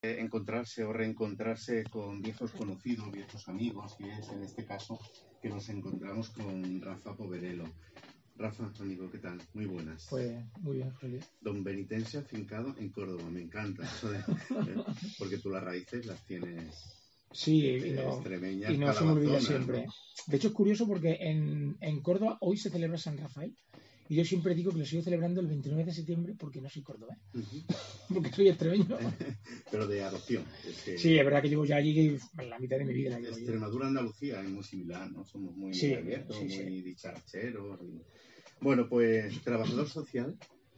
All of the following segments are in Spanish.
encontrarse o reencontrarse con viejos conocidos, viejos amigos, y es en este caso que nos encontramos con Rafa Poverello. Rafa, amigo, ¿qué tal? Muy buenas. Pues muy bien, feliz. Don Benitense afincado en Córdoba, me encanta eso de, porque tú las raíces las tienes. Sí, y no se me olvida siempre. ¿No? De hecho es curioso porque en Córdoba hoy se celebra San Rafael y yo siempre digo que lo sigo celebrando el 29 de septiembre porque no soy cordobés, porque soy extremeño. Pero de adopción. Sí, es verdad que llevo ya allí la mitad de mi vida. Extremadura, Andalucía es muy similar, ¿no? Somos muy abiertos, muy dicharacheros. Bueno, pues trabajador social,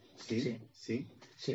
sí.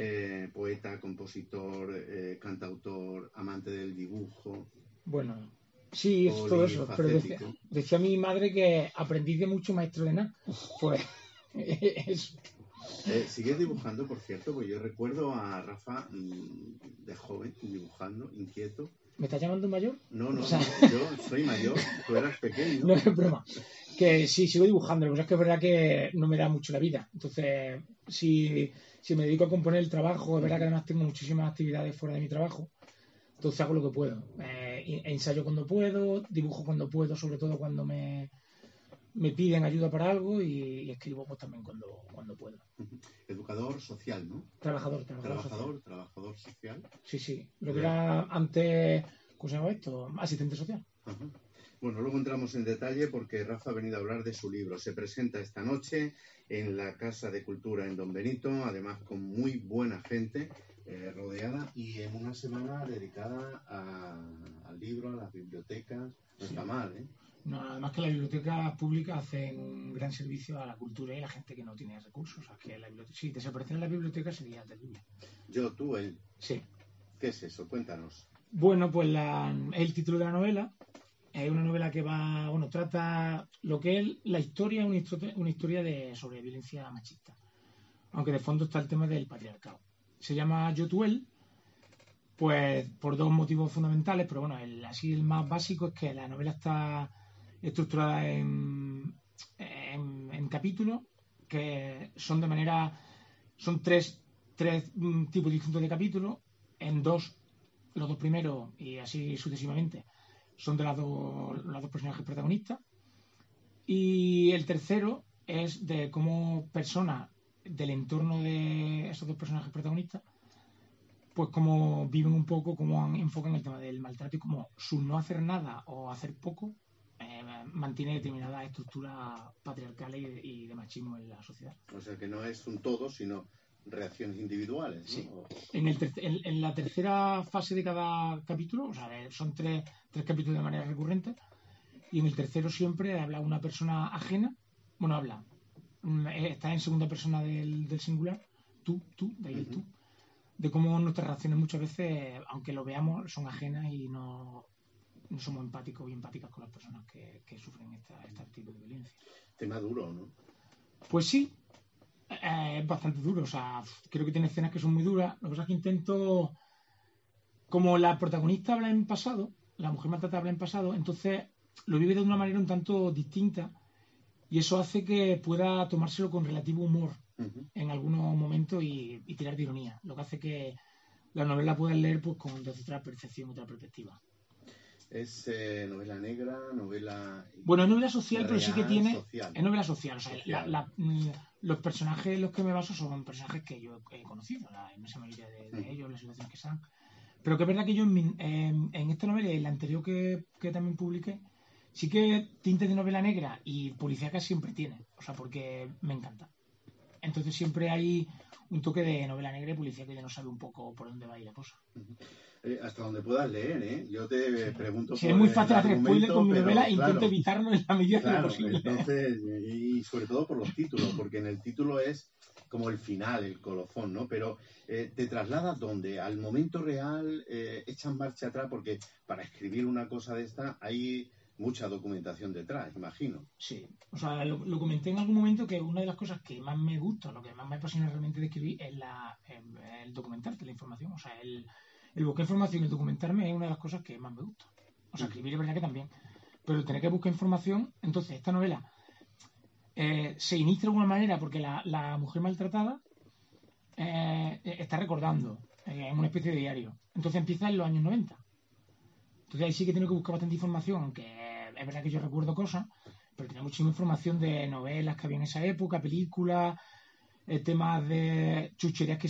Poeta, compositor, cantautor, amante del dibujo. Bueno, sí, es todo eso. Pero decía mi madre que aprendiz de mucho, maestro de nada. Pues eso. ¿Sigues dibujando, por cierto? Pues yo recuerdo a Rafa de joven, dibujando, inquieto. ¿Me estás llamando mayor? No, yo soy mayor, tú eras pequeño. No es broma. Que sí, sigo dibujando, lo que pasa es que es verdad que no me da mucho la vida. Entonces, si me dedico a componer el trabajo, es verdad que además tengo muchísimas actividades fuera de mi trabajo. Entonces hago lo que puedo. Ensayo cuando puedo, dibujo cuando puedo, sobre todo cuando me piden ayuda para algo y escribo pues también cuando puedo. Educador social, ¿no? Trabajador social. Sí. Lo que era antes, ¿cómo se llama esto? Asistente social. Ajá. Bueno, luego entramos en detalle porque Rafa ha venido a hablar de su libro. Se presenta esta noche en la Casa de Cultura en Don Benito, además con muy buena gente rodeada y en una semana dedicada al libro, a las bibliotecas. No está mal, ¿eh? No, además que las bibliotecas públicas hacen un gran servicio a la cultura y a la gente que no tiene recursos. O sea, que si desaparecen en las bibliotecas sería terrible. Yo, tú, él. Sí. ¿Qué es eso? Cuéntanos. Bueno, pues el título de la novela es una novela que trata lo que es la historia, una historia sobre violencia machista. Aunque de fondo está el tema del patriarcado. Se llama Yo, tú, él, pues por dos motivos fundamentales, pero bueno, el más básico es que la novela está estructurada en capítulos que son son tres tipos distintos de capítulos, los dos primeros y así sucesivamente son de los dos personajes protagonistas y el tercero es de cómo personas del entorno de esos dos personajes protagonistas pues cómo viven un poco, cómo enfocan el tema del maltrato y cómo su no hacer nada o hacer poco mantiene determinadas estructuras patriarcales y de machismo en la sociedad. O sea que no es un todo, sino reacciones individuales, ¿no? Sí. En la tercera fase de cada capítulo, o sea, son tres capítulos de manera recurrente, y en el tercero siempre habla una persona ajena, está en segunda persona del singular, tú, de ahí el tú, de cómo nuestras reacciones muchas veces, aunque lo veamos, son ajenas y no somos empáticos y empáticas con las personas que sufren este tipo de violencia. Tema duro, ¿no? Pues sí, es bastante duro, o sea, creo que tiene escenas que son muy duras. Lo que pasa es que intento, como la protagonista habla en pasado, la mujer maltratada habla en pasado, entonces lo vive de una manera un tanto distinta y eso hace que pueda tomárselo con relativo humor en algunos momentos y tirar de ironía, lo que hace que la novela pueda leer pues con otra percepción, otra perspectiva. ¿Es novela negra, novela...? Bueno, es novela social, pero sí que tiene... Social. Es novela social, o sea, los personajes en los que me baso son personajes que yo he conocido, la inmensa mayoría de ellos, las situaciones que sean. Pero que es verdad que yo en esta novela y en la anterior que también publiqué, sí que tintes de novela negra y policíaca siempre tiene, o sea, porque me encanta. Entonces siempre hay un toque de novela negra y policíaca que ya no sabe un poco por dónde va a ir la cosa. Hasta donde puedas leer, ¿eh? Yo te pregunto por es muy fácil hacer spoiler con mi novela, intento evitarlo en la medida de lo posible. Entonces, y sobre todo por los títulos, porque en el título es como el final, el colofón, ¿no? Pero te trasladas donde al momento real, echan marcha atrás, porque para escribir una cosa de esta hay mucha documentación detrás, imagino. Sí, o sea, lo comenté en algún momento que una de las cosas que más me gusta, lo que más me apasiona realmente de escribir es el documentarte la información, o sea, el buscar información y el documentarme es una de las cosas que más me gusta. O sea, escribir es verdad que también, pero tener que buscar información, entonces esta novela se inicia de alguna manera porque la mujer maltratada está recordando en una especie de diario. Entonces empieza en los años 90. Entonces ahí sí que tengo que buscar bastante información, aunque es verdad que yo recuerdo cosas, pero tenía muchísima información de novelas que había en esa época, películas, temas de chucherías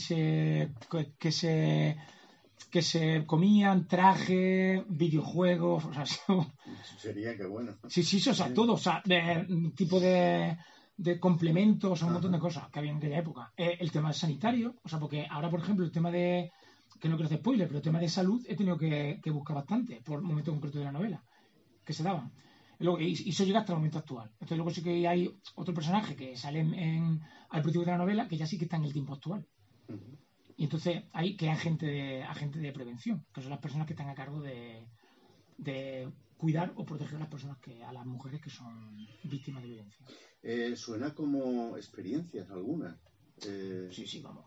que se comían, trajes, videojuegos, o sea, Chuchería, qué bueno. Sí, o sea, todo, o sea, tipo de complementos, o sea, un montón de cosas que había en aquella época. El tema sanitario, o sea, porque ahora, por ejemplo, el tema de, que no quiero hacer spoiler, pero el tema de salud he tenido que buscar bastante por el momento concreto de la novela que se daban. Y eso llega hasta el momento actual. Entonces luego sí que hay otro personaje que sale al principio de la novela que ya sí que está en el tiempo actual. Y entonces hay que agente de prevención, que son las personas que están a cargo de cuidar o proteger a las personas a las mujeres que son víctimas de violencia. Suena como experiencias algunas. Sí, vamos,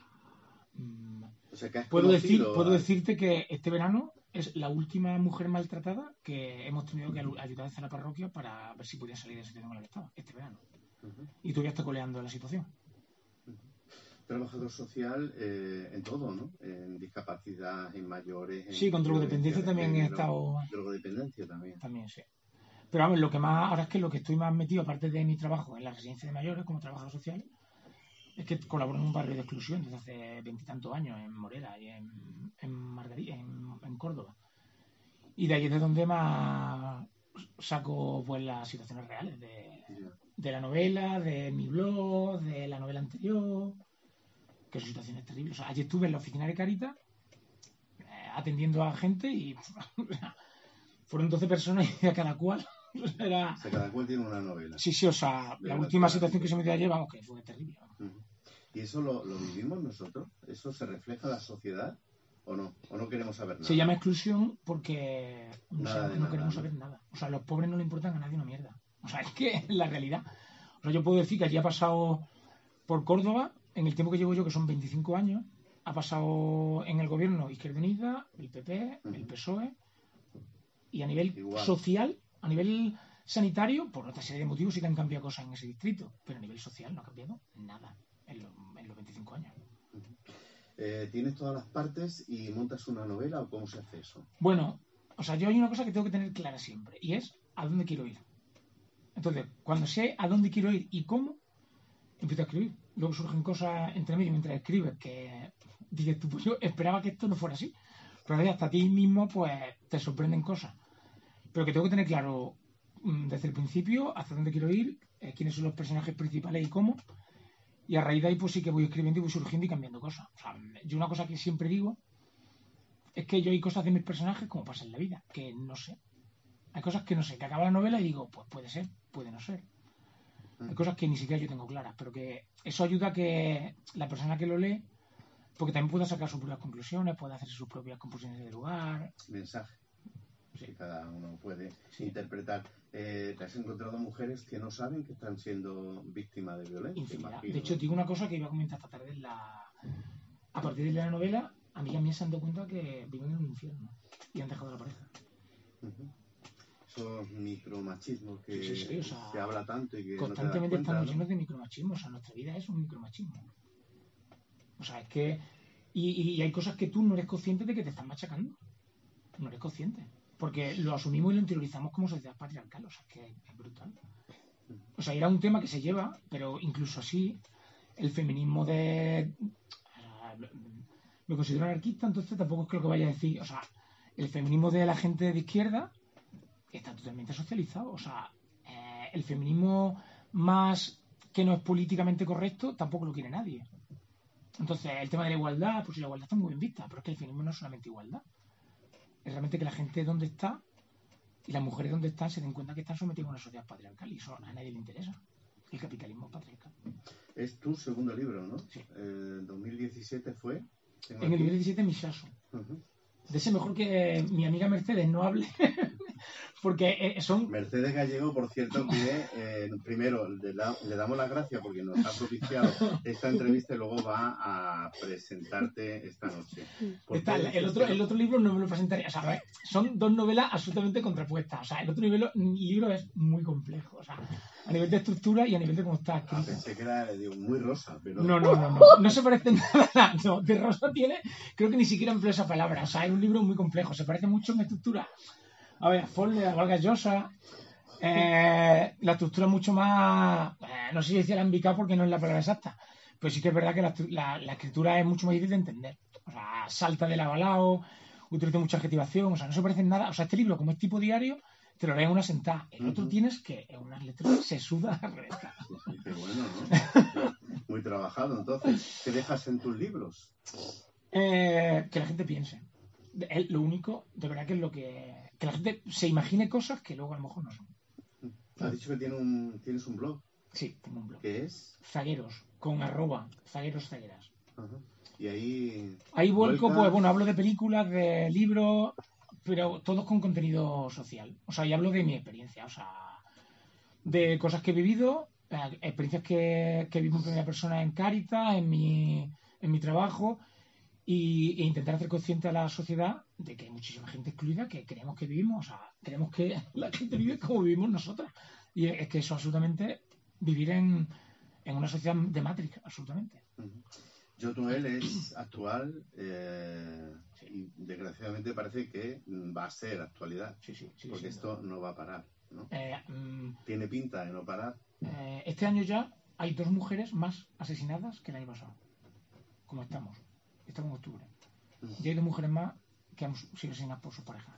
o sea, que has puedo conocido decirte que este verano es la última mujer maltratada que hemos tenido que ayudar desde la parroquia para ver si podía salir de la situación en la que estaba, este verano. Y todavía está coleando la situación. Trabajador social en todo, ¿no? En discapacidad, en mayores. Sí, con drogodependencia también he estado. Drogodependencia también. También, sí. Pero vamos, lo que más, ahora es que lo que estoy más metido, aparte de mi trabajo en la residencia de mayores como trabajador social, es que colaboro en un barrio de exclusión desde hace 20 y tantos años, en Morera y en Córdoba. Y de ahí es de donde más saco pues las situaciones reales de la novela, de mi blog, de la novela anterior, que son situaciones terribles. O sea, ayer estuve en la oficina de Caritas atendiendo a gente y fueron 12 personas y a cada cual. O sea, cada cual tiene una novela. Sí, o sea, la última situación que se me dio ayer, vamos, que fue terrible. ¿Y eso lo vivimos nosotros? ¿Eso se refleja en la sociedad o no? ¿O no queremos saber nada? Se llama exclusión porque no queremos saber nada. O sea, a los pobres no le importan a nadie una mierda. O sea, es que es la realidad. O sea, yo puedo decir que allí ha pasado por Córdoba, en el tiempo que llevo yo, que son 25 años, ha pasado en el gobierno Izquierda Unida, el PP, el PSOE, y a nivel social, a nivel sanitario, por otra serie de motivos sí que han cambiado cosas en ese distrito, pero a nivel social no ha cambiado nada en los 25 años. ¿Tienes todas las partes y montas una novela o cómo se hace eso? Bueno, o sea, yo hay una cosa que tengo que tener clara siempre y es a dónde quiero ir. Entonces, cuando sé a dónde quiero ir y cómo, empiezo a escribir. Luego surgen cosas entre medio mientras escribes que dices tú, pues yo esperaba que esto no fuera así. Pero hasta a ti mismo, pues te sorprenden cosas. Pero que tengo que tener claro desde el principio hacia dónde quiero ir, quiénes son los personajes principales y cómo. Y a raíz de ahí, pues sí que voy escribiendo y voy surgiendo y cambiando cosas. O sea, yo una cosa que siempre digo es que yo hay cosas de mis personajes como pasa en la vida, que no sé. Hay cosas que no sé, que acaba la novela y digo, pues puede ser, puede no ser. Hay cosas que ni siquiera yo tengo claras, pero que eso ayuda a que la persona que lo lee, porque también pueda sacar sus propias conclusiones, pueda hacer sus propias composiciones de lugar. Mensaje. Sí. Que cada uno puede interpretar. ¿Te has encontrado mujeres que no saben que están siendo víctimas de violencia? De hecho, digo una cosa que iba a comentar esta tarde. A partir de la novela, a mí también se han dado cuenta que viven en un infierno y han dejado a la pareja. Esos micromachismos que o sea, se habla tanto y que constantemente no te das cuenta, estamos llenos de micromachismo. O sea, nuestra vida es un micromachismo. O sea, es que y hay cosas que tú no eres consciente de que te están machacando. No eres consciente. Porque lo asumimos y lo interiorizamos como sociedad patriarcal. O sea, es que es brutal. O sea, era un tema que se lleva, pero incluso así, el feminismo me considero anarquista, entonces tampoco es que lo que vaya a decir. O sea, el feminismo de la gente de izquierda está totalmente socializado. O sea, el feminismo más que no es políticamente correcto tampoco lo quiere nadie. Entonces, el tema de la igualdad, pues la igualdad está muy bien vista, pero es que el feminismo no es solamente igualdad. Es realmente que la gente donde está y las mujeres donde están se den cuenta que están sometidas a una sociedad patriarcal y eso a nadie le interesa. El capitalismo patriarcal. Es tu segundo libro, ¿no? Sí. 2017 fue. En el 2017 Misaso. De ese mejor que mi amiga Mercedes no hable porque son... Mercedes Gallego, por cierto, que primero le damos las gracias porque nos ha propiciado esta entrevista y luego va a presentarte esta noche. El otro libro no me lo presentaría. O sea, son dos novelas absolutamente contrapuestas. O sea, el otro libro es muy complejo. O sea, a nivel de estructura y a nivel de cómo está escrito. Pensé que era muy rosa, pero... No. No se parece nada. No, de rosa tiene... Creo que ni siquiera empleo esa palabra. O sea, es un libro muy complejo. Se parece mucho en estructura. A ver, Folle, a Vargas Llosa. La estructura es mucho más... no sé si decir alambicar porque no es la palabra exacta. Pero sí que es verdad que la escritura es mucho más difícil de entender. O sea, salta de lado a lado, utiliza mucha adjetivación. O sea, no se parece en nada. O sea, este libro, como es tipo diario, te lo lees en una sentada. El otro tienes que, en unas letras, se suda la revista. Sí, qué bueno, ¿no? Muy trabajado. Entonces, ¿qué dejas en tus libros? Que la gente piense. Lo único, de verdad, que es lo que la gente se imagine cosas que luego a lo mejor no son. Has dicho que tienes un blog. Sí, tengo un blog. ¿Qué es? Zagueros, con @zagueros zagueras. Ajá. Y ahí... Ahí vuelco, pues bueno, hablo de películas, de libros, pero todos con contenido social. O sea, y hablo de mi experiencia, o sea, de cosas que he vivido, experiencias que vivo en primera persona en Cáritas, en mi trabajo, e intentar hacer consciente a la sociedad de que hay muchísima gente excluida que creemos que vivimos, o sea, creemos que la gente vive como vivimos nosotros. Y es que eso absolutamente, vivir en una sociedad de Matrix, absolutamente. Yo Noel es actual y desgraciadamente parece que va a ser actualidad, sí, porque esto no va a parar, ¿no? Tiene pinta de no parar. Este año ya hay 2 mujeres más asesinadas que el año pasado, como estamos en octubre, y hay 2 mujeres más que han sido asesinadas por sus parejas,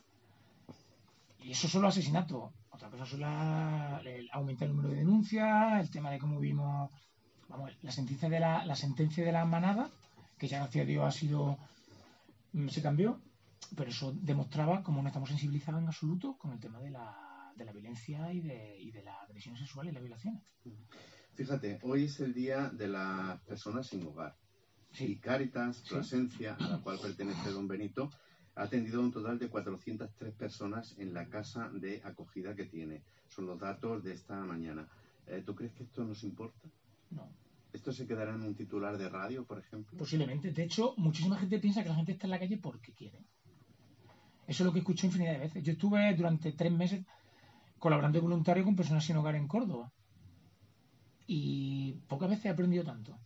y eso solo asesinato. Otra cosa son aumentar el número de denuncias, el tema de cómo vimos, vamos, la sentencia de la manada, que ya gracias a Dios se cambió, pero eso demostraba cómo no estamos sensibilizados en absoluto con el tema de la violencia y de la agresión sexual y las violaciones. Fíjate, hoy es el día de las personas sin hogar. Sí. Y Cáritas Plasencia, a la cual pertenece don Benito, ha atendido un total de 403 personas en la casa de acogida que tiene. Son los datos de esta mañana. ¿Tú crees que esto nos importa? No. ¿Esto se quedará en un titular de radio, por ejemplo? Posiblemente. De hecho, muchísima gente piensa que la gente está en la calle porque quiere. Eso es lo que escucho infinidad de veces. Yo estuve durante 3 meses colaborando de voluntario con personas sin hogar en Córdoba. Y pocas veces he aprendido tanto.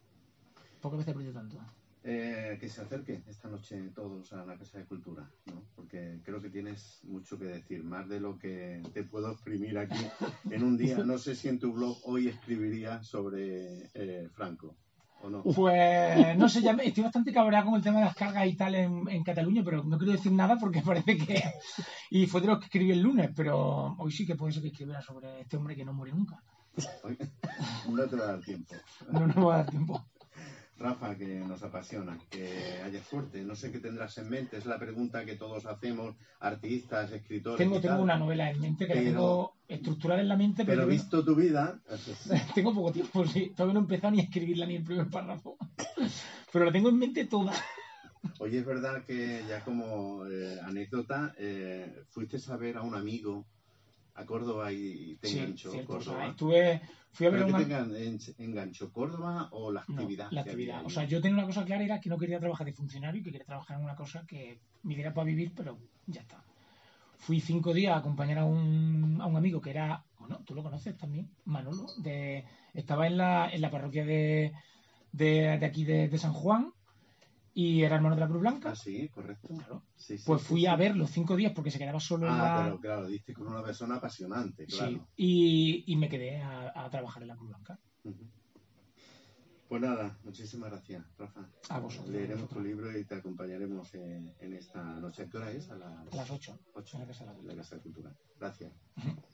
Que se acerque esta noche todos a la Casa de Cultura, ¿no? Porque creo que tienes mucho que decir, más de lo que te puedo exprimir aquí en un día. No sé si en tu blog hoy escribirías sobre Franco, ¿o no? Pues no sé, ya estoy bastante cabreado con el tema de las cargas y tal en Cataluña, pero no quiero decir nada porque parece que... Y fue de lo que escribí el lunes, pero hoy sí que puede ser que escribiera sobre este hombre que no muere nunca. No te va a dar tiempo. No me va a dar tiempo. Rafa, que nos apasiona, que haya suerte. No sé qué tendrás en mente, es la pregunta que todos hacemos, artistas, escritores. Tengo una novela en mente que la tengo estructurada en la mente. Pero visto tu vida... Tengo poco tiempo, sí. Todavía no he empezado ni a escribirla ni el primer párrafo. Pero la tengo en mente toda. Oye, es verdad que ya como anécdota, fuiste a ver a un amigo a Córdoba y te enganchó Córdoba. O sea, fui a ver te enganchó Córdoba o la actividad? No, la actividad. O sea, yo tenía una cosa clara, era que no quería trabajar de funcionario y que quería trabajar en una cosa que me diera para vivir, pero ya está. Fui 5 días a acompañar a un amigo que era, bueno, tú lo conoces también, Manolo, estaba en la parroquia de aquí de San Juan, y era hermano de la Cruz Blanca. Ah, sí, correcto. Claro. Sí, pues fui a verlo 5 días porque se quedaba solo en la... pero claro, diste con una persona apasionante, claro. Sí, y me quedé a trabajar en la Cruz Blanca. Pues nada, muchísimas gracias, Rafa. A vosotros. Leeremos tu libro y te acompañaremos en esta noche. ¿A qué hora es? A las 8. 8 en la Casa de Cultura. Gracias.